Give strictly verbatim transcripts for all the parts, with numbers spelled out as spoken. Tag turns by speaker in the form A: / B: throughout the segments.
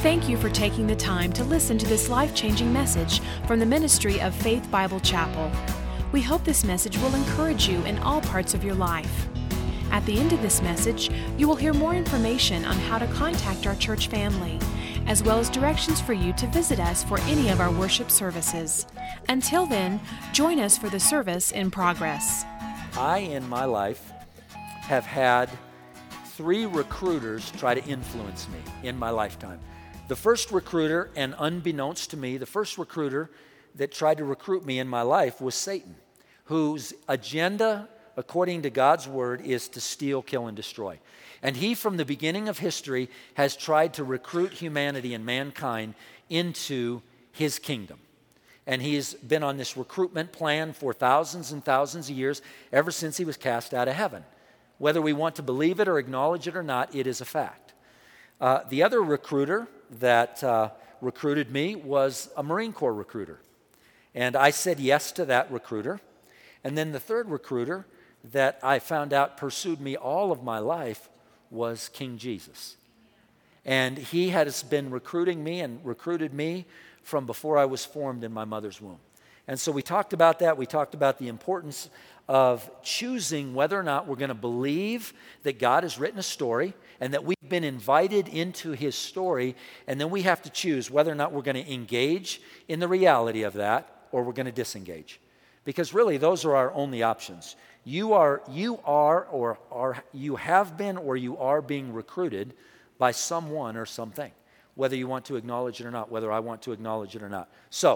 A: Thank you for taking the time to listen to this life-changing message from the ministry of Faith Bible Chapel. We hope this message will encourage you in all parts of your life. At the end of this message, you will hear more information on how to contact our church family, as well as directions for you to visit us for any of our worship services. Until then, join us for the service in progress.
B: I, in my life, have had three recruiters try to influence me in my lifetime. The first recruiter, and unbeknownst to me, the first recruiter that tried to recruit me in my life was Satan, whose agenda, according to God's word, is to steal, kill, and destroy. And he, from the beginning of history, has tried to recruit humanity and mankind into his kingdom. And he's been on this recruitment plan for thousands and thousands of years, ever since he was cast out of heaven. Whether we want to believe it or acknowledge it or not, it is a fact. Uh, the other recruiter that uh, recruited me was a Marine Corps recruiter. And I said yes to that recruiter. And then the third recruiter that I found out pursued me all of my life was King Jesus. And he has been recruiting me and recruited me from before I was formed in my mother's womb. And so we talked about that. We talked about the importance of choosing whether or not we're going to believe that God has written a story and that we've been invited into his story, and then we have to choose whether or not we're going to engage in the reality of that or we're going to disengage. Because really, those are our only options. You are, you are, or are, you have been, or you are being recruited by someone or something, whether you want to acknowledge it or not, whether I want to acknowledge it or not. So,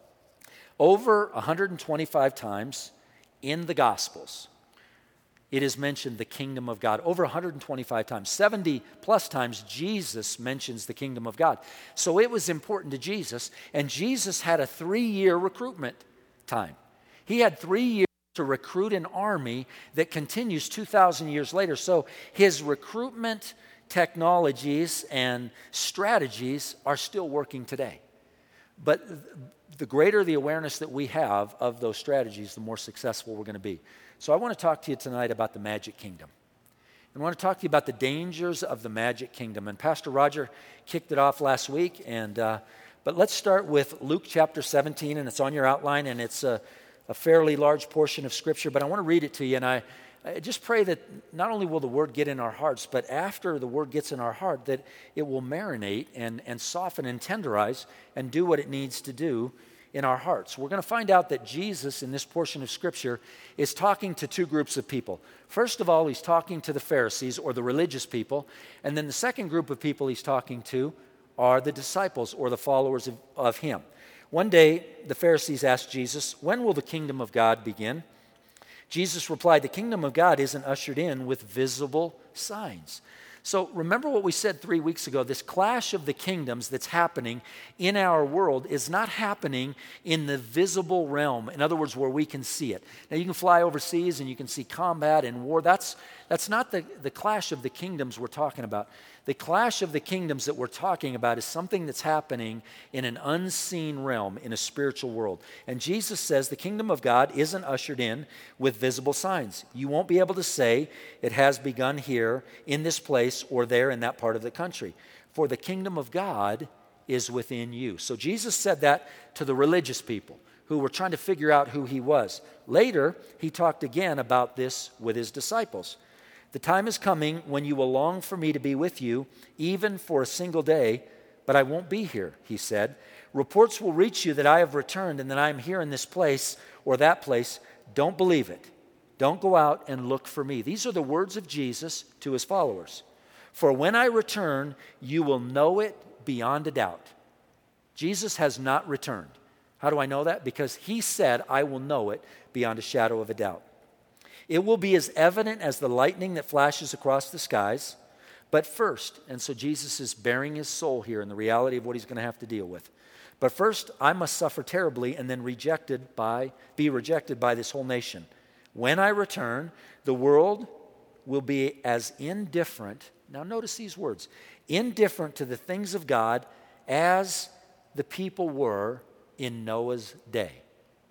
B: over one hundred twenty-five times in the Gospels, it is mentioned the kingdom of God. Over one hundred twenty-five times. seventy plus times Jesus mentions the kingdom of God. So it was important to Jesus, and Jesus had a three-year recruitment time. He had three years to recruit an army that continues two thousand years later. So his recruitment technologies and strategies are still working today. But the greater the awareness that we have of those strategies, the more successful we're going to be. So I want to talk to you tonight about the magic kingdom. I want to talk to you about the dangers of the magic kingdom. And Pastor Roger kicked it off last week. And uh, but let's start with Luke chapter seventeen, and it's on your outline, and it's a, a fairly large portion of Scripture. But I want to read it to you, and I, I just pray that not only will the Word get in our hearts, but after the Word gets in our heart, that it will marinate and, and soften and tenderize and do what it needs to do in our hearts. We're going to find out that Jesus, in this portion of Scripture, is talking to two groups of people. First of all, he's talking to the Pharisees, or the religious people, and then the second group of people he's talking to are the disciples, or the followers of, of him. One day, the Pharisees asked Jesus, "When will the kingdom of God begin?" Jesus replied, "The kingdom of God isn't ushered in with visible signs." So remember what we said three weeks ago. This clash of the kingdoms that's happening in our world is not happening in the visible realm. In other words, where we can see it. Now, you can fly overseas and you can see combat and war. That's, that's not the, the clash of the kingdoms we're talking about. The clash of the kingdoms that we're talking about is something that's happening in an unseen realm, in a spiritual world. And Jesus says the kingdom of God isn't ushered in with visible signs. You won't be able to say it has begun here in this place or there in that part of the country. For the kingdom of God is within you. So Jesus said that to the religious people who were trying to figure out who he was. Later, he talked again about this with his disciples. "The time is coming when you will long for me to be with you, even for a single day, but I won't be here," he said. "Reports will reach you that I have returned and that I am here in this place or that place. Don't believe it. Don't go out and look for me." These are the words of Jesus to his followers. "For when I return, you will know it beyond a doubt." Jesus has not returned. How do I know that? Because he said, "I will know it beyond a shadow of a doubt." "It will be as evident as the lightning that flashes across the skies. But first," and so Jesus is bearing his soul here in the reality of what he's going to have to deal with. "But first, I must suffer terribly and then rejected by, be rejected by this whole nation. When I return, the world will be as indifferent," now notice these words, "indifferent to the things of God as the people were in Noah's day."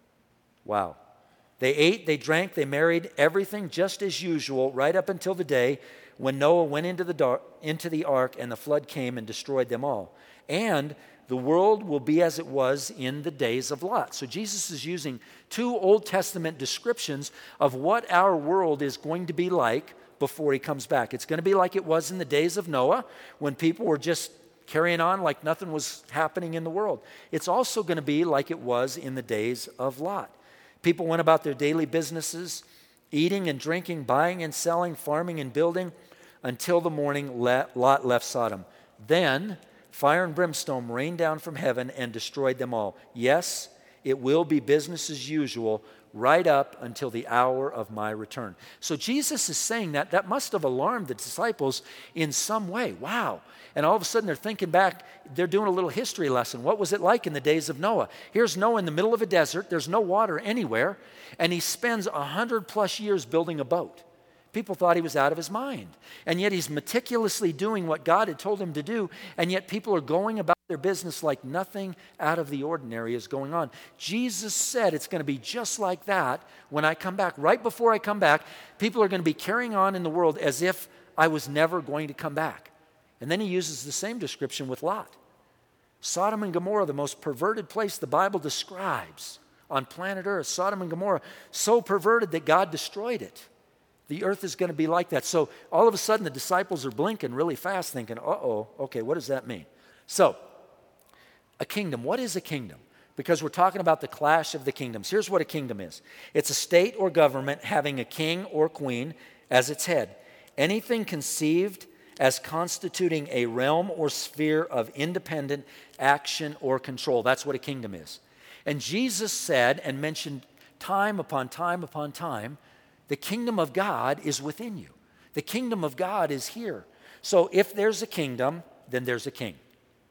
B: Wow. They ate, they drank, they married, everything just as usual, right up until the day when Noah went into the dark, into the ark, and the flood came and destroyed them all. And the world will be as it was in the days of Lot. So Jesus is using two Old Testament descriptions of what our world is going to be like before he comes back. It's going to be like it was in the days of Noah, when people were just carrying on like nothing was happening in the world. It's also going to be like it was in the days of Lot. People went about their daily businesses, eating and drinking, buying and selling, farming and building, until the morning Lot left Sodom. Then fire and brimstone rained down from heaven and destroyed them all. Yes, it will be business as usual right up until the hour of my return. So Jesus is saying that. That must have alarmed the disciples in some way. Wow. And all of a sudden they're thinking back, they're doing a little history lesson. What was it like in the days of Noah? Here's Noah in the middle of a desert. There's no water anywhere. And he spends a hundred plus years building a boat. People thought he was out of his mind. And yet he's meticulously doing what God had told him to do. And yet people are going about their business like nothing out of the ordinary is going on. Jesus said it's going to be just like that when I come back. Right before I come back, people are going to be carrying on in the world as if I was never going to come back. And then he uses the same description with Lot. Sodom and Gomorrah, the most perverted place the Bible describes on planet Earth. Sodom and Gomorrah, so perverted that God destroyed it. The earth is going to be like that. So all of a sudden the disciples are blinking really fast thinking, uh-oh, okay, what does that mean? So, a kingdom. What is a kingdom? Because we're talking about the clash of the kingdoms. Here's what a kingdom is. It's a state or government having a king or queen as its head. Anything conceived as constituting a realm or sphere of independent action or control. That's what a kingdom is. And Jesus said and mentioned time upon time upon time, the kingdom of God is within you. The kingdom of God is here. So if there's a kingdom, then there's a king.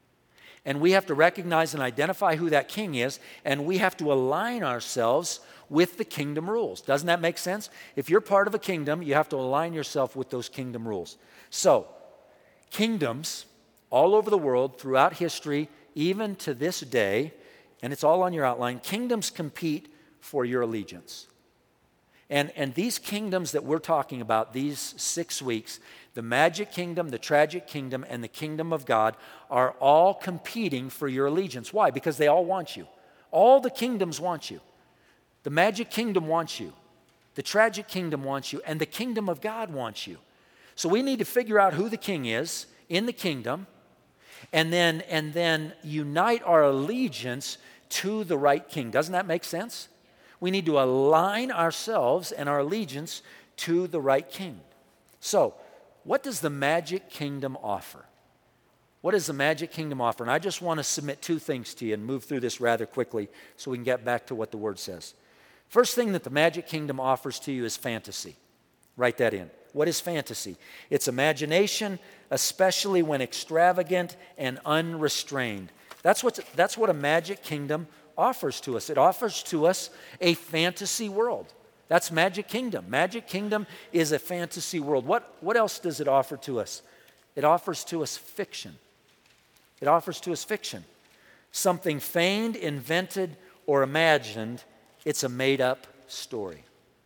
B: And we have to recognize and identify who that king is, and we have to align ourselves with the kingdom rules. Doesn't that make sense? If you're part of a kingdom, you have to align yourself with those kingdom rules. So, kingdoms all over the world, throughout history, even to this day, and it's all on your outline, kingdoms compete for your allegiance. And, and these kingdoms that we're talking about, these six weeks, the magic kingdom, the tragic kingdom, and the kingdom of God are all competing for your allegiance. Why? Because they all want you. All the kingdoms want you. The magic kingdom wants you. The tragic kingdom wants you. And the kingdom of God wants you. So we need to figure out who the king is in the kingdom, and then, and then unite our allegiance to the right king. Doesn't that make sense? We need to align ourselves and our allegiance to the right king. So, what does the magic kingdom offer? What does the magic kingdom offer? And I just want to submit two things to you and move through this rather quickly so we can get back to what the Word says. First thing that the magic kingdom offers to you is fantasy. Write that in. What is fantasy? It's imagination, especially when extravagant and unrestrained. That's what, that's what a magic kingdom offers to us. It offers to us a fantasy world. That's Magic Kingdom. Magic Kingdom is a fantasy world. What, what else does it offer to us? It offers to us fiction. It offers to us fiction. Something feigned, invented, or imagined. It's a made-up story.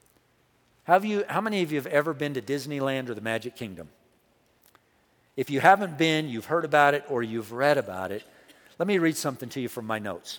B: Have you, how many of you have ever been to Disneyland or the Magic Kingdom? If you haven't been, you've heard about it, or you've read about it. Let me read something to you from my notes.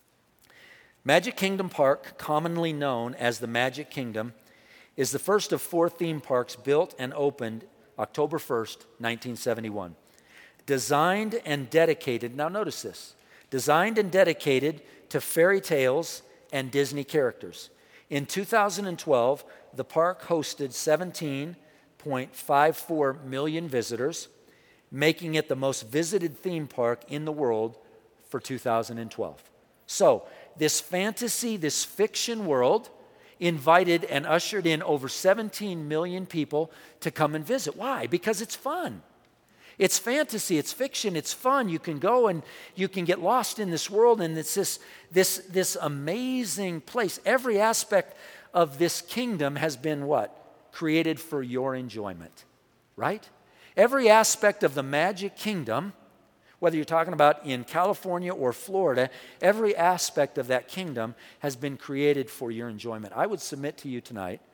B: Magic Kingdom Park, commonly known as the Magic Kingdom, is the first of four theme parks built and opened October first, nineteen seventy-one. Designed and dedicated, now notice this, designed and dedicated to fairy tales and Disney characters. In two thousand twelve, the park hosted seventeen point five four million visitors, making it the most visited theme park in the world for two thousand twelve. So, this fantasy, this fiction world invited and ushered in over seventeen million people to come and visit. Why? Because it's fun. It's fantasy, it's fiction, it's fun. You can go and you can get lost in this world, and it's this, this, this amazing place. Every aspect of this kingdom has been what? Created for your enjoyment, right? Every aspect of the Magic Kingdom, whether you're talking about in California or Florida, every aspect of that kingdom has been created for your enjoyment. I would submit to you tonight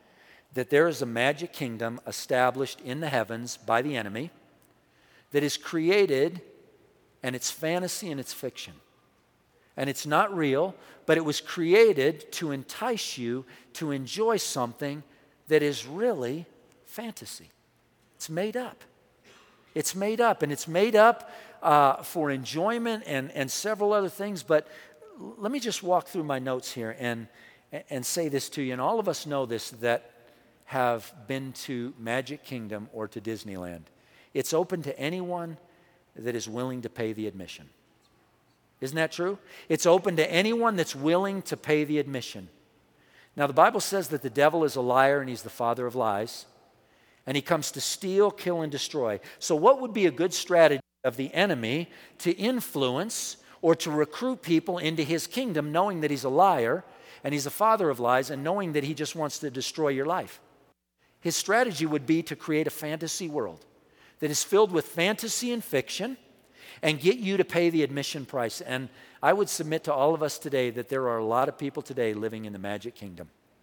B: that there is a magic kingdom established in the heavens by the enemy that is created, and it's fantasy and it's fiction. And it's not real, but it was created to entice you to enjoy something that is really fantasy. It's made up. It's made up, and it's made up uh, for enjoyment and, and several other things. But let me just walk through my notes here and, and say this to you. And all of us know this that have been to Magic Kingdom or to Disneyland. It's open to anyone that is willing to pay the admission. Isn't that true? It's open to anyone that's willing to pay the admission. Now, the Bible says that the devil is a liar and he's the father of lies. And he comes to steal, kill, and destroy. So what would be a good strategy of the enemy to influence or to recruit people into his kingdom, knowing that he's a liar and he's a father of lies and knowing that he just wants to destroy your life? His strategy would be to create a fantasy world that is filled with fantasy and fiction and get you to pay the admission price. And I would submit to all of us today that there are a lot of people today living in the Magic Kingdom.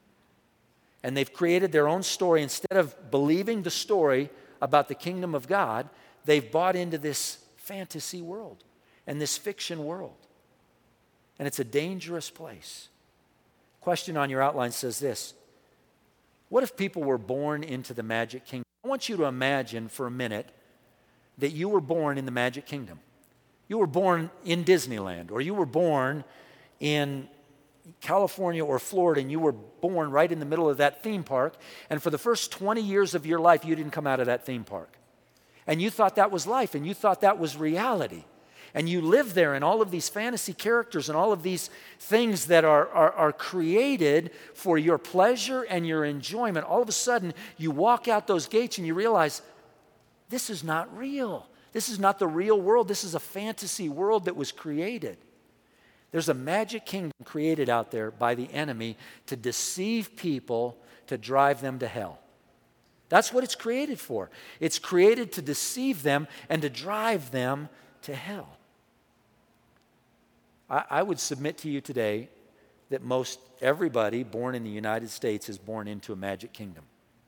B: And they've created their own story. Instead of believing the story about the kingdom of God, they've bought into this fantasy world and this fiction world. And it's a dangerous place. Question on your outline says this: what if people were born into the Magic Kingdom? I want you to imagine for a minute that you were born in the Magic Kingdom. You were born in Disneyland, or you were born in California or Florida, and you were born right in the middle of that theme park, and for the first twenty years of your life, you didn't come out of that theme park. And you thought that was life, and you thought that was reality. And you live there, and all of these fantasy characters and all of these things that are, are, are created for your pleasure and your enjoyment, all of a sudden, you walk out those gates and you realize, this is not real. This is not the real world. This is a fantasy world that was created. There's a magic kingdom created out there by the enemy to deceive people, to drive them to hell. That's what it's created for. It's created to deceive them and to drive them to hell. I, I would submit to you today that most everybody born in the United States is born into a magic kingdom.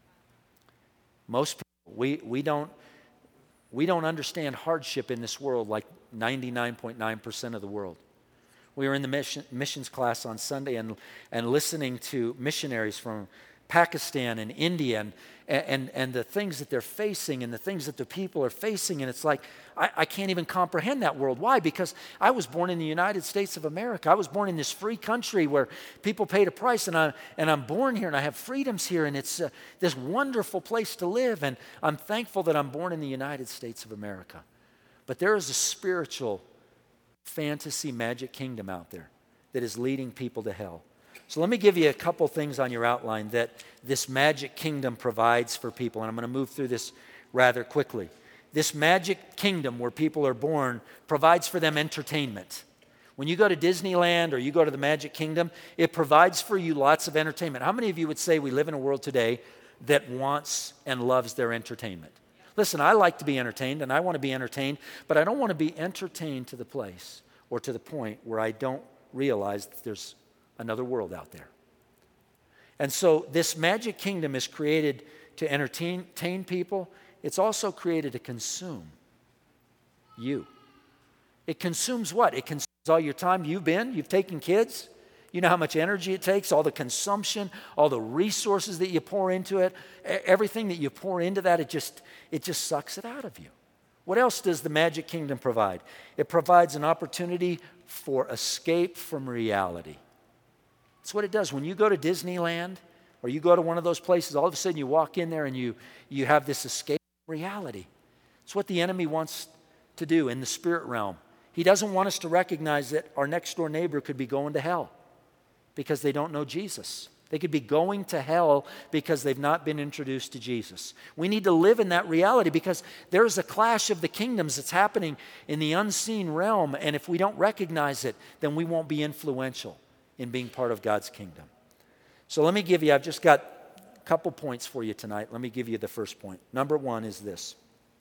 B: Most people, we, we don't we don't understand hardship in this world like ninety-nine point nine percent of the world. We were in the mission, missions class on Sunday and, and listening to missionaries from Pakistan and India and, and, and the things that they're facing and the things that the people are facing. And it's like, I, I can't even comprehend that world. Why? Because I was born in the United States of America. I was born in this free country where people paid a price, and, I, and I'm born here and I have freedoms here, and it's uh, this wonderful place to live. And I'm thankful that I'm born in the United States of America. But there is a spiritual fantasy magic kingdom out there that is leading people to hell. So let me give you a couple things on your outline that this magic kingdom provides for people, and I'm going to move through this rather quickly. This magic kingdom where people are born provides for them entertainment. When you go to Disneyland or you go to the Magic Kingdom, it provides for you lots of entertainment. How many of you would say we live in a world today that wants and loves their entertainment? Listen, I like to be entertained, and I want to be entertained, but I don't want to be entertained to the place or to the point where I don't realize that there's another world out there. And so this magic kingdom is created to entertain, entertain people. It's also created to consume you. It consumes what? It consumes all your time. You've been, you've taken kids. You know how much energy it takes, all the consumption, all the resources that you pour into it, everything that you pour into that, it just, it just sucks it out of you. What else does the Magic Kingdom provide? It provides an opportunity for escape from reality. That's what it does. When you go to Disneyland or you go to one of those places, all of a sudden you walk in there and you, you have this escape from reality. It's what the enemy wants to do in the spirit realm. He doesn't want us to recognize that our next door neighbor could be going to hell because they don't know Jesus. They could be going to hell because they've not been introduced to Jesus. We need to live in that reality because there is a clash of the kingdoms that's happening in the unseen realm, and if we don't recognize it, then we won't be influential in being part of God's kingdom. So let me give you, I've just got a couple points for you tonight. Let me give you the first point. Number one is this.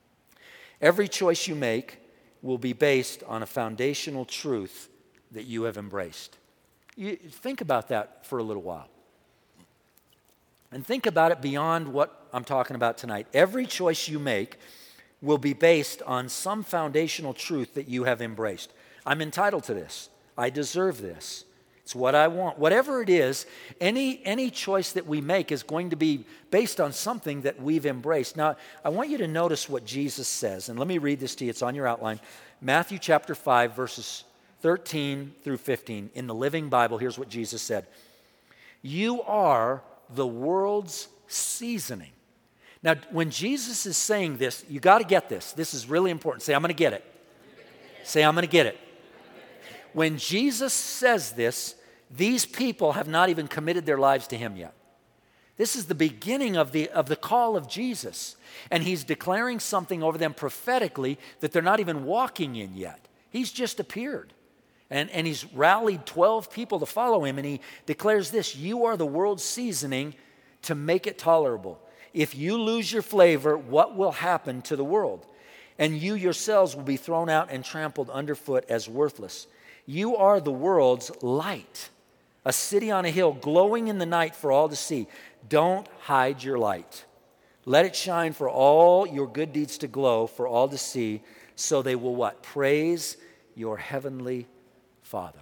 B: Every choice you make will be based on a foundational truth that you have embraced. You think about that for a little while. And think about it beyond what I'm talking about tonight. Every choice you make will be based on some foundational truth that you have embraced. I'm entitled to this. I deserve this. It's what I want. Whatever it is, any, any choice that we make is going to be based on something that we've embraced. Now, I want you to notice what Jesus says, and let me read this to you. It's on your outline. Matthew chapter five, verses thirteen through fifteen. In the Living Bible, here's what Jesus said. You are the world's seasoning. Now, when Jesus is saying this, you got to get this. This is really important. Say, I'm going to get it. Say, I'm going to get it. When Jesus says this, these people have not even committed their lives to him yet. This is the beginning of the, of the call of Jesus. And he's declaring something over them prophetically that they're not even walking in yet. He's just appeared. And, and he's rallied twelve people to follow him. And he declares this, you are the world's seasoning to make it tolerable. If you lose your flavor, what will happen to the world? And you yourselves will be thrown out and trampled underfoot as worthless. You are the world's light, a city on a hill glowing in the night for all to see. Don't hide your light. Let it shine for all your good deeds to glow for all to see, so they will what? Praise your heavenly Father.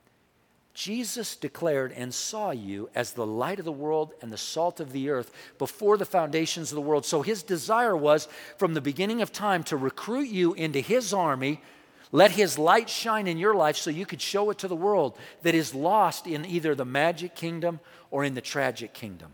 B: Jesus declared and saw you as the light of the world and the salt of the earth before the foundations of the world. So his desire was from the beginning of time to recruit you into his army. Let his light shine in your life so you could show it to the world that is lost in either the magic kingdom or in the tragic kingdom.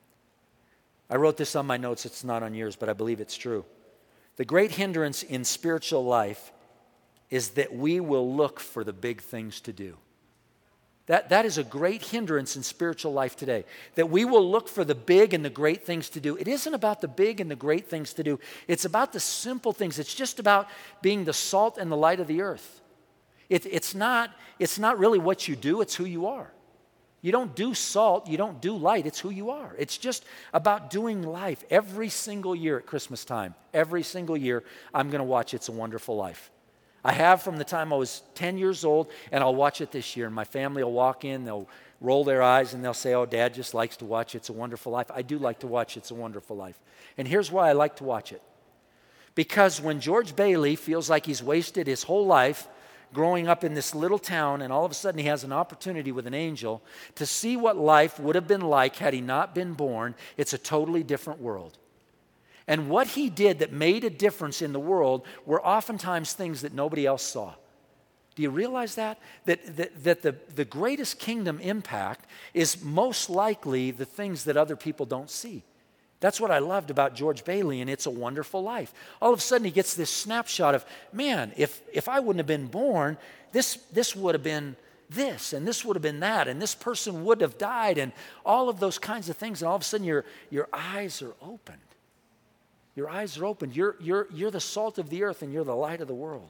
B: I wrote this on my notes. It's not on yours, but I believe it's true. The great hindrance in spiritual life is that we will look for the big things to do. That, that is a great hindrance in spiritual life today, that we will look for the big and the great things to do. It isn't about the big and the great things to do. It's about the simple things. It's just about being the salt and the light of the earth. It, it's not, it's not really what you do, it's who you are. You don't do salt, you don't do light, it's who you are. It's just about doing life. Every single year at Christmas time, every single year, I'm going to watch It's a Wonderful Life. I have from the time I was ten years old, and I'll watch it this year. And my family will walk in, they'll roll their eyes, and they'll say, oh, Dad just likes to watch It's a Wonderful Life. I do like to watch It's a Wonderful Life. And here's why I like to watch it. Because when George Bailey feels like he's wasted his whole life growing up in this little town, and all of a sudden he has an opportunity with an angel to see what life would have been like had he not been born, it's a totally different world. And what he did that made a difference in the world were oftentimes things that nobody else saw. Do you realize that? That, that, that the, the greatest kingdom impact is most likely the things that other people don't see. That's what I loved about George Bailey and It's a Wonderful Life. All of a sudden he gets this snapshot of, man, if, if I wouldn't have been born, this, this would have been this, and this would have been that, and this person would have died, and all of those kinds of things. And all of a sudden your, your eyes are opened. Your eyes are opened. You're, you're, you're the salt of the earth and you're the light of the world.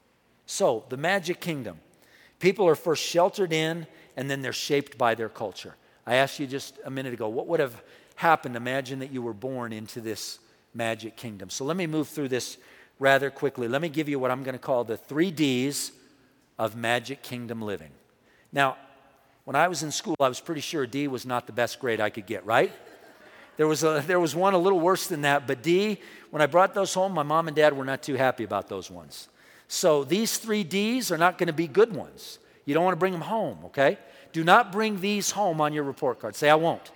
B: So, the magic kingdom. People are first sheltered in and then they're shaped by their culture. I asked you just a minute ago, what would have happened? Imagine that you were born into this magic kingdom. So let me move through this rather quickly. Let me give you what I'm going to call the three D's of magic kingdom living. Now, when I was in school, I was pretty sure D was not the best grade I could get, right? There was, a, there was one a little worse than that, but D, when I brought those home, my mom and dad were not too happy about those ones. So these three D's are not going to be good ones. You don't want to bring them home, okay? Do not bring these home on your report card. Say, I won't.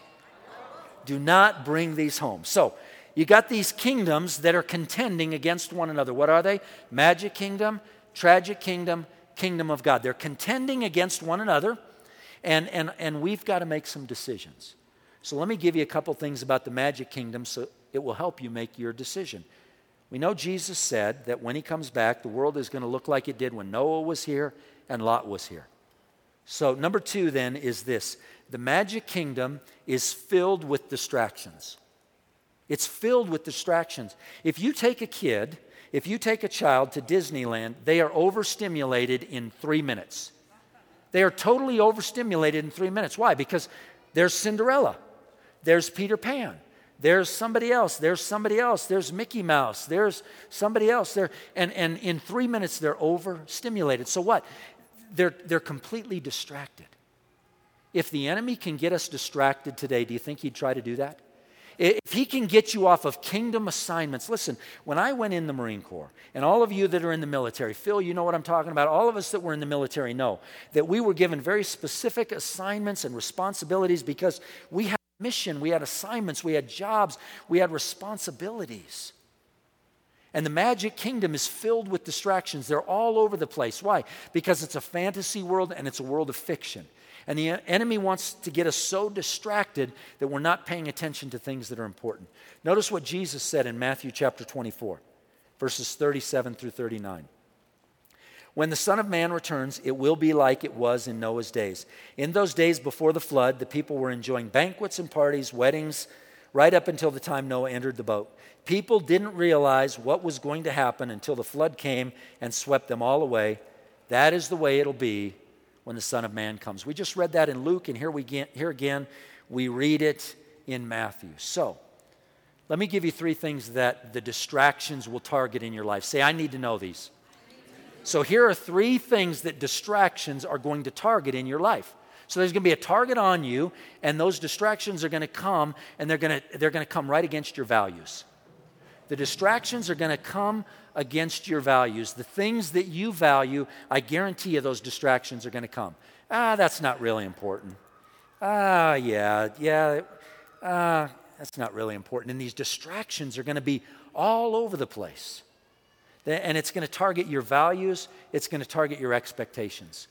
B: Do not bring these home. So you got these kingdoms that are contending against one another. What are they? Magic kingdom, tragic kingdom, kingdom of God. They're contending against one another, and, and, and we've got to make some decisions. So let me give you a couple things about the magic kingdom so it will help you make your decision. We know Jesus said that when he comes back, the world is going to look like it did when Noah was here and Lot was here. So number two then is this. The magic kingdom is filled with distractions. It's filled with distractions. If you take a kid, if you take a child to Disneyland, they are overstimulated in three minutes. They are totally overstimulated in three minutes. Why? Because there's Cinderella. There's Peter Pan. There's somebody else. There's somebody else. There's Mickey Mouse. There's somebody else. There, and, and in three minutes, they're overstimulated. So what? They're, they're completely distracted. If the enemy can get us distracted today, do you think he'd try to do that? If he can get you off of kingdom assignments. Listen, when I went in the Marine Corps, and all of you that are in the military, Phil, you know what I'm talking about. All of us that were in the military know that we were given very specific assignments and responsibilities because we had a mission, we had assignments, we had jobs, we had responsibilities. And the magic kingdom is filled with distractions. They're all over the place. Why? Because it's a fantasy world and it's a world of fiction. And the enemy wants to get us so distracted that we're not paying attention to things that are important. Notice what Jesus said in Matthew chapter twenty-four, verses thirty-seven through thirty-nine. When the Son of Man returns, it will be like it was in Noah's days. In those days before the flood, the people were enjoying banquets and parties, weddings, right up until the time Noah entered the boat. People didn't realize what was going to happen until the flood came and swept them all away. That is the way it'll be when the Son of Man comes. We just read that in Luke, and here we get, here again, we read it in Matthew. So, let me give you three things that the distractions will target in your life. Say, I need to know these. So here are three things that distractions are going to target in your life. So there's going to be a target on you, and those distractions are going to come, and they're going to, they're going to come right against your values. The distractions are going to come against your values. The things that you value, I guarantee you those distractions are going to come. Ah, that's not really important. Ah, yeah, yeah, ah, that's not really important. And these distractions are going to be all over the place. And it's going to target your values. It's going to target your expectations.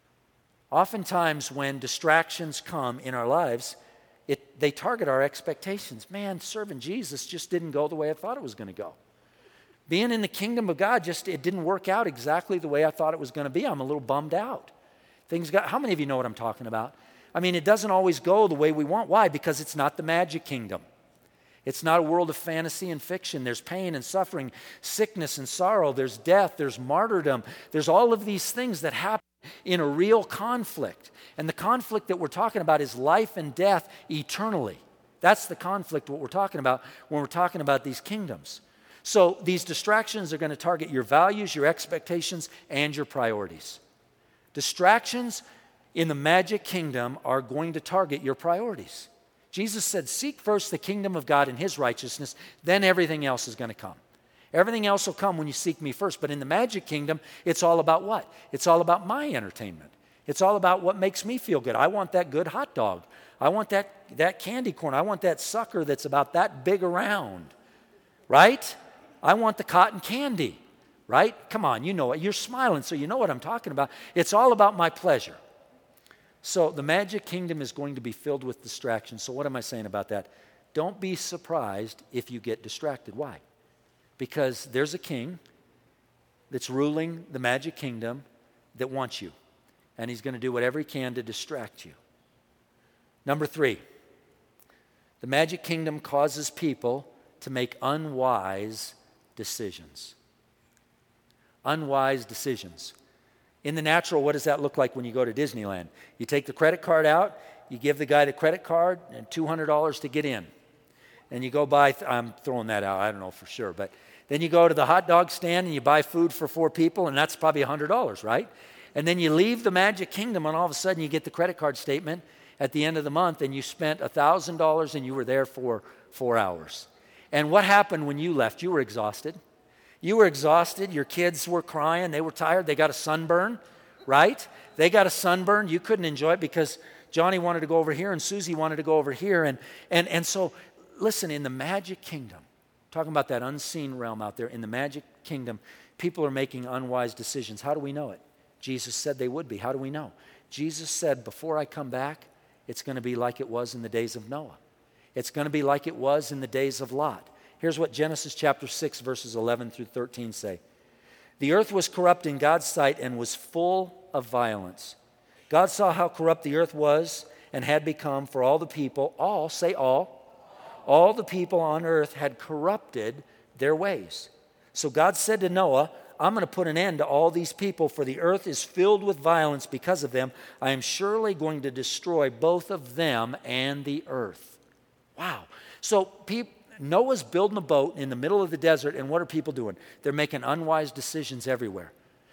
B: Oftentimes when distractions come in our lives, it, they target our expectations. Man, serving Jesus just didn't go the way I thought it was going to go. Being in the kingdom of God, just it didn't work out exactly the way I thought it was going to be. I'm a little bummed out. Things got, how many of you know what I'm talking about? I mean, it doesn't always go the way we want. Why? Because it's not the magic kingdom. It's not a world of fantasy and fiction. There's pain and suffering, sickness and sorrow. There's death. There's martyrdom. There's all of these things that happen in a real conflict. And the conflict that we're talking about is life and death eternally. That's the conflict, what we're talking about when we're talking about these kingdoms. So these distractions are going to target your values, your expectations, and your priorities. Distractions in the magic kingdom are going to target your priorities. Jesus said, seek first the kingdom of God and his righteousness, then everything else is going to come. Everything else will come when you seek me first. But in the magic kingdom, it's all about what? It's all about my entertainment. It's all about what makes me feel good. I want that good hot dog. I want that, that candy corn. I want that sucker that's about that big around. Right? I want the cotton candy. Right? Come on, you know it. You're smiling, so you know what I'm talking about. It's all about my pleasure. So the magic kingdom is going to be filled with distractions. So what am I saying about that? Don't be surprised if you get distracted. Why? Because there's a king that's ruling the magic kingdom that wants you. And he's going to do whatever he can to distract you. Number three, the magic kingdom causes people to make unwise decisions. Unwise decisions. In the natural, what does that look like when you go to Disneyland? You take the credit card out, you give the guy the credit card and two hundred dollars to get in. And you go buy, I'm throwing that out, I don't know for sure, but then you go to the hot dog stand and you buy food for four people, and that's probably one hundred dollars, right? And then you leave the magic kingdom, and all of a sudden you get the credit card statement at the end of the month, and you spent one thousand dollars and you were there for four hours. And what happened when you left? You were exhausted. You were exhausted. Your kids were crying. They were tired. They got a sunburn, right? They got a sunburn. You couldn't enjoy it because Johnny wanted to go over here and Susie wanted to go over here. And, and, and so, listen, in the magic kingdom, talking about that unseen realm out there, in the magic kingdom, people are making unwise decisions. How do we know it? Jesus said they would be. How do we know? Jesus said, before I come back, it's going to be like it was in the days of Noah. It's going to be like it was in the days of Lot. Here's what Genesis chapter six, verses eleven through thirteen say. The earth was corrupt in God's sight and was full of violence. God saw how corrupt the earth was and had become for all the people, all, say all, all the people on earth had corrupted their ways. So God said to Noah, I'm going to put an end to all these people, for the earth is filled with violence because of them. I am surely going to destroy both of them and the earth. Wow. So people, Noah's building a boat in the middle of the desert, and what are people doing? They're making unwise decisions everywhere.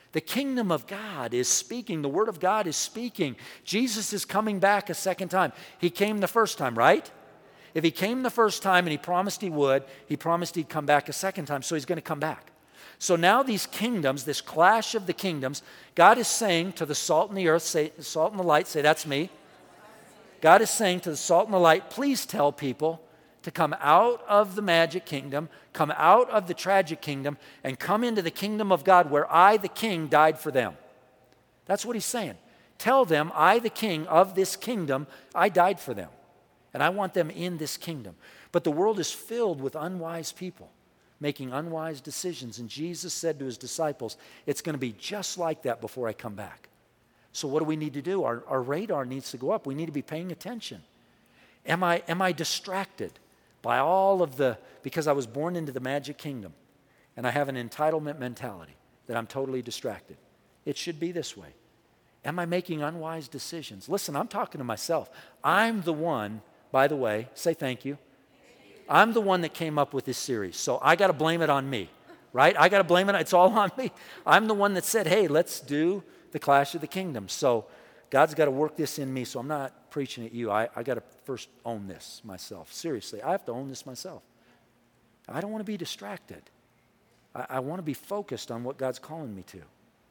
B: The kingdom of God is speaking. The word of God is speaking. Jesus is coming back a second time. He came the first time, right? If he came the first time and he promised he would, he promised he'd come back a second time, so he's going to come back. So now these kingdoms, this clash of the kingdoms, God is saying to the salt and the earth, say, salt and the light, say, that's me. God is saying to the salt and the light, please tell people to come out of the magic kingdom, come out of the tragic kingdom, and come into the kingdom of God where I, the king, died for them. That's what he's saying. Tell them, I, the king of this kingdom, I died for them. And I want them in this kingdom. But the world is filled with unwise people making unwise decisions. And Jesus said to his disciples, it's going to be just like that before I come back. So what do we need to do? Our, our radar needs to go up. We need to be paying attention. Am I, am I distracted by all of the, because I was born into the magic kingdom and I have an entitlement mentality that I'm totally distracted? It should be this way. Am I making unwise decisions? Listen, I'm talking to myself. I'm the one, by the way, say thank you. I'm the one that came up with this series, so I got to blame it on me, right? I got to blame it. It's all on me. I'm the one that said, hey, let's do the Clash of the Kingdoms. So God's got to work this in me, so I'm not preaching at you. I, I got to first own this myself. Seriously, I have to own this myself. I don't want to be distracted. I, I want to be focused on what God's calling me to.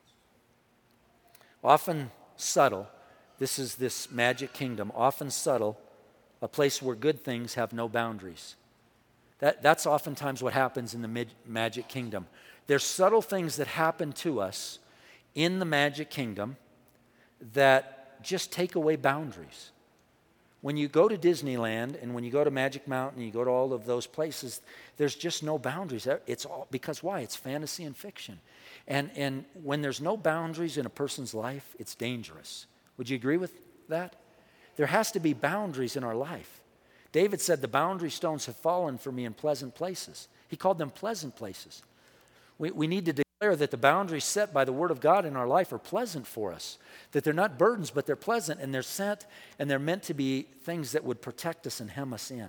B: Often subtle, this is this magic kingdom, often subtle, a place where good things have no boundaries. That, that's oftentimes what happens in the mid, magic kingdom. There's subtle things that happen to us in the magic kingdom that just take away boundaries. When you go to Disneyland and when you go to Magic Mountain and you go to all of those places, there's just no boundaries. It's all, because why? It's fantasy and fiction. And, and when there's no boundaries in a person's life, it's dangerous. Would you agree with that? There has to be boundaries in our life. David said, the boundary stones have fallen for me in pleasant places. He called them pleasant places. We, we need to declare that the boundaries set by the Word of God in our life are pleasant for us, that they're not burdens, but they're pleasant, and they're sent, and they're meant to be things that would protect us and hem us in.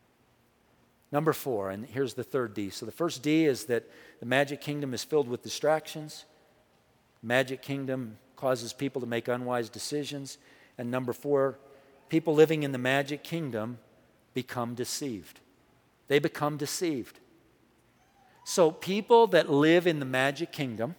B: Number four, and here's the third D. So the first D is that the magic kingdom is filled with distractions. Magic kingdom causes people to make unwise decisions. And number four, people living in the magic kingdom become deceived. They become deceived. So people that live in the magic kingdom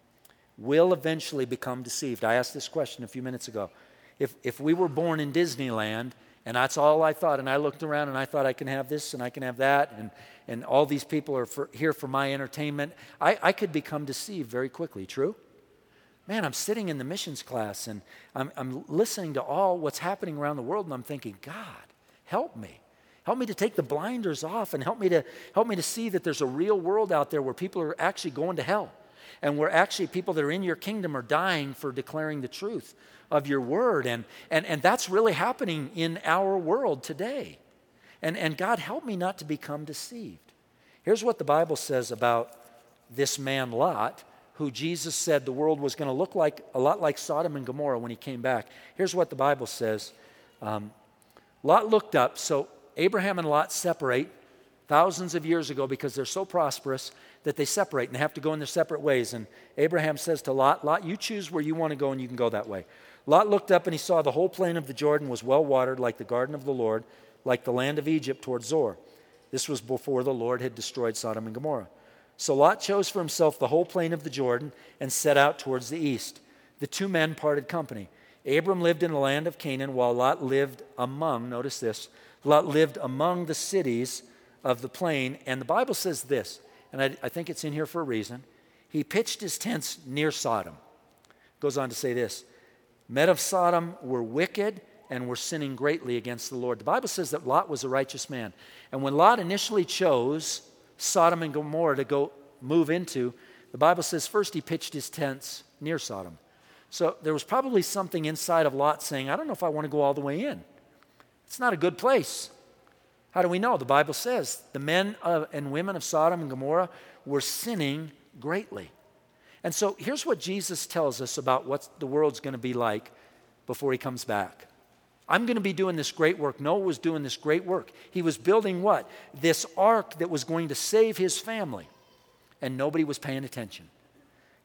B: will eventually become deceived. I asked this question a few minutes ago. If, if we were born in Disneyland, and that's all I thought, and I looked around and I thought I can have this and I can have that, and, and all these people are for, here for my entertainment, I, I could become deceived very quickly. True? Man, I'm sitting in the missions class and I'm, I'm listening to all what's happening around the world, and I'm thinking, God, help me. Help me to take the blinders off and help me to help me to see that there's a real world out there where people are actually going to hell, and where actually people that are in your kingdom are dying for declaring the truth of your word. And, and, and that's really happening in our world today. And, and God, help me not to become deceived. Here's what the Bible says about this man Lot, who Jesus said the world was going to look like a lot like Sodom and Gomorrah when he came back. Here's what the Bible says. Um, Lot looked up. So Abraham and Lot separate thousands of years ago because they're so prosperous that they separate and they have to go in their separate ways. And Abraham says to Lot, Lot, you choose where you want to go and you can go that way. Lot looked up and he saw the whole plain of the Jordan was well watered like the garden of the Lord, like the land of Egypt toward Zoar. This was before the Lord had destroyed Sodom and Gomorrah. So Lot chose for himself the whole plain of the Jordan and set out towards the east. The two men parted company. Abram lived in the land of Canaan while Lot lived among, notice this, Lot lived among the cities of the plain. And the Bible says this, and I, I think it's in here for a reason. He pitched his tents near Sodom. It goes on to say this, men of Sodom were wicked and were sinning greatly against the Lord. The Bible says that Lot was a righteous man. And when Lot initially chose Sodom and Gomorrah to go move into, the Bible says first he pitched his tents near Sodom. So there was probably something inside of Lot saying, I don't know if I want to go all the way in. It's not a good place. How do we know? The Bible says the men of, and women of Sodom and Gomorrah were sinning greatly. And so here's what Jesus tells us about what the world's going to be like before he comes back. I'm going to be doing this great work. Noah was doing this great work. He was building what? This ark that was going to save his family. And nobody was paying attention.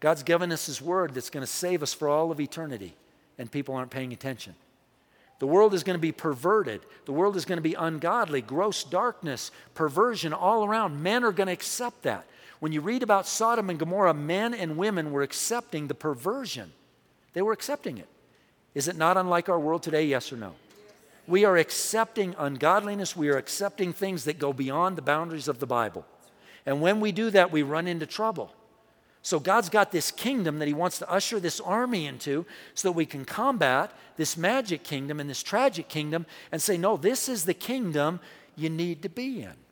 B: God's given us His Word that's going to save us for all of eternity, and people aren't paying attention. The world is going to be perverted. The world is going to be ungodly, gross darkness, perversion all around. Men are going to accept that. When you read about Sodom and Gomorrah, men and women were accepting the perversion. They were accepting it. Is it not unlike our world today, yes or no? We are accepting ungodliness. We are accepting things that go beyond the boundaries of the Bible. And when we do that, we run into trouble. So God's got this kingdom that He wants to usher this army into so that we can combat this magic kingdom and this tragic kingdom and say, no, this is the kingdom you need to be in.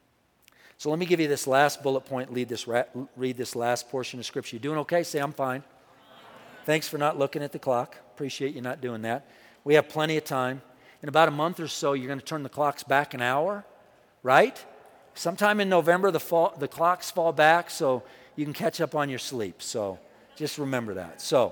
B: So let me give you this last bullet point, read this, read this last portion of Scripture. You doing okay? Say, I'm fine. Thanks for not looking at the clock. Appreciate you not doing that. We have plenty of time. In about a month or so, you're going to turn the clocks back an hour, right? Sometime in November, the, fall, the clocks fall back, so you can catch up on your sleep. So just remember that. So,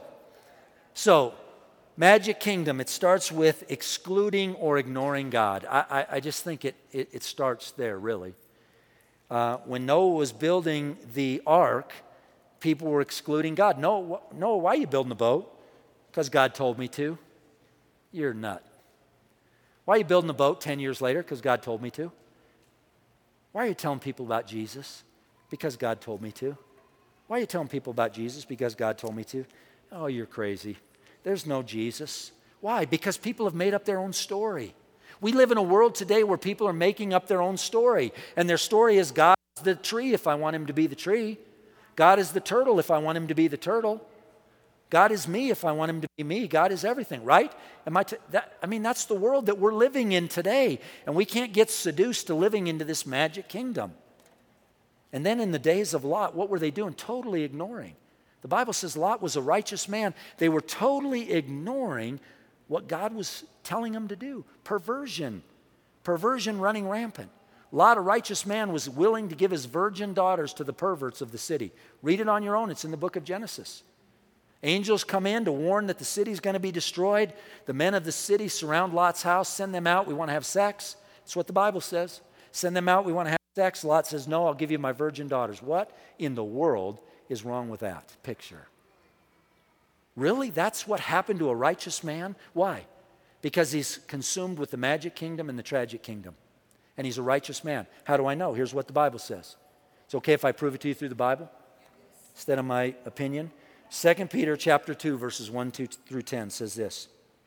B: so Magic Kingdom, it starts with excluding or ignoring God. I, I, I just think it, it, it starts there, really. Uh, when Noah was building the ark, people were excluding God. Noah, Noah, why are you building the boat? Because God told me to. You're a nut. Why are you building the boat ten years later? Because God told me to. Why are you telling people about Jesus? Because God told me to. Why are you telling people about Jesus? Because God told me to. Oh, you're crazy. There's no Jesus. Why? Because people have made up their own story. We live in a world today where people are making up their own story. And their story is God is the tree if I want Him to be the tree. God is the turtle if I want Him to be the turtle. God is me if I want Him to be me. God is everything, right? Am I, t- that, I mean, that's the world that we're living in today. And we can't get seduced to living into this magic kingdom. And then in the days of Lot, what were they doing? Totally ignoring. The Bible says Lot was a righteous man. They were totally ignoring what God was telling them to do. Perversion. Perversion running rampant. Lot, a righteous man, was willing to give his virgin daughters to the perverts of the city. Read it on your own. It's in the book of Genesis. Angels come in to warn that the city's going to be destroyed. The men of the city surround Lot's house, send them out. We want to have sex. That's what the Bible says. Send them out. We want to have sex. Lot says, no, I'll give you my virgin daughters. What in the world is wrong with that picture? Really? That's what happened to a righteous man? Why? Because he's consumed with the magic kingdom and the tragic kingdom. And he's a righteous man. How do I know? Here's what the Bible says. It's okay if I prove it to you through the Bible instead of my opinion? Second Peter chapter two, verses one through ten says this.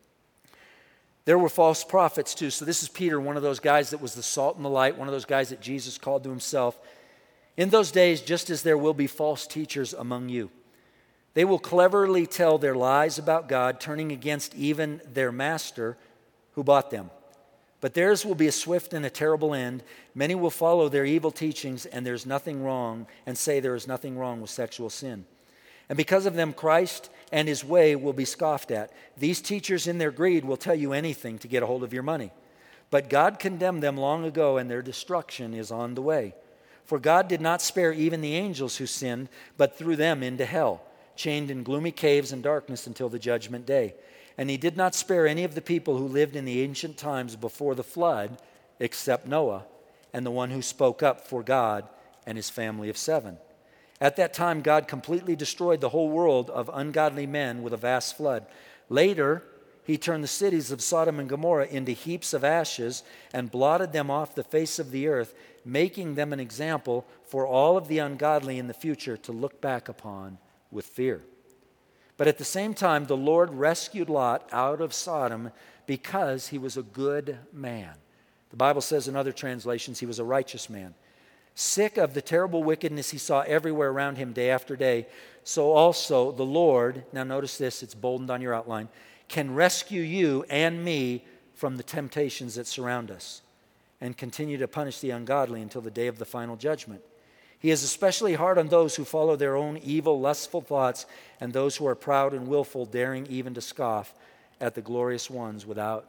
B: There were false prophets too. So this is Peter, one of those guys that was the salt and the light, one of those guys that Jesus called to Himself. In those days, just as there will be false teachers among you, they will cleverly tell their lies about God, turning against even their master who bought them. But theirs will be a swift and a terrible end. Many will follow their evil teachings, and there's nothing wrong, and say there is nothing wrong with sexual sin. And because of them, Christ and His way will be scoffed at. These teachers in their greed will tell you anything to get a hold of your money. But God condemned them long ago, and their destruction is on the way. For God did not spare even the angels who sinned, but threw them into hell, chained in gloomy caves and darkness until the judgment day. And He did not spare any of the people who lived in the ancient times before the flood, except Noah, and the one who spoke up for God and his family of seven. At that time, God completely destroyed the whole world of ungodly men with a vast flood. Later, He turned the cities of Sodom and Gomorrah into heaps of ashes and blotted them off the face of the earth, making them an example for all of the ungodly in the future to look back upon with fear. But at the same time, the Lord rescued Lot out of Sodom because he was a good man. The Bible says in other translations, he was a righteous man. Sick of the terrible wickedness he saw everywhere around him day after day, so also the Lord, now notice this, it's boldened on your outline, can rescue you and me from the temptations that surround us and continue to punish the ungodly until the day of the final judgment. He is especially hard on those who follow their own evil, lustful thoughts and those who are proud and willful, daring even to scoff at the glorious ones without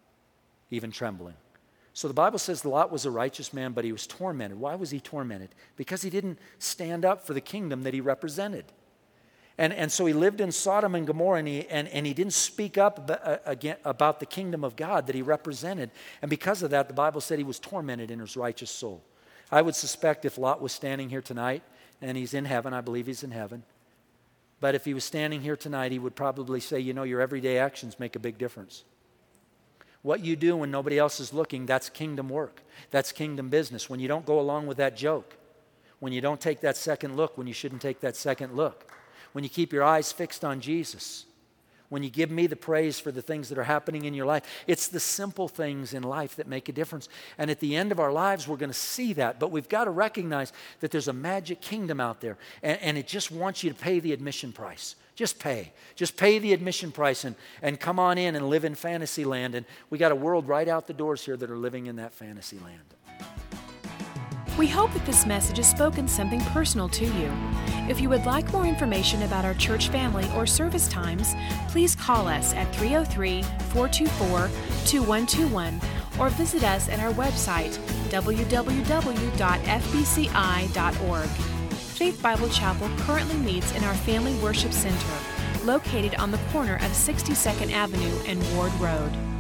B: even trembling. So the Bible says Lot was a righteous man, but he was tormented. Why was he tormented? Because he didn't stand up for the kingdom that he represented. And, and so he lived in Sodom and Gomorrah, and he, and, and he didn't speak up about, again, about the kingdom of God that he represented. And because of that, the Bible said he was tormented in his righteous soul. I would suspect if Lot was standing here tonight, and he's in heaven, I believe he's in heaven, But if he was standing here tonight, he would probably say, you know, your everyday actions make a big difference. What you do when nobody else is looking, that's kingdom work. That's kingdom business. When you don't go along with that joke, when you don't take that second look when you shouldn't take that second look, when you keep your eyes fixed on Jesus, when you give me the praise for the things that are happening in your life. It's the simple things in life that make a difference. And at the end of our lives, we're going to see that. But we've got to recognize that there's a magic kingdom out there. And, and it just wants you to pay the admission price. Just pay. Just pay the admission price and, and come on in and live in fantasy land. And we got a world right out the doors here that are living in that fantasy land.
A: We hope that this message has spoken something personal to you. If you would like more information about our church family or service times, please call us at three oh three, four two four, two one two one or visit us at our website, w w w dot f b c i dot org. Faith Bible Chapel currently meets in our Family Worship Center, located on the corner of sixty-second Avenue and Ward Road.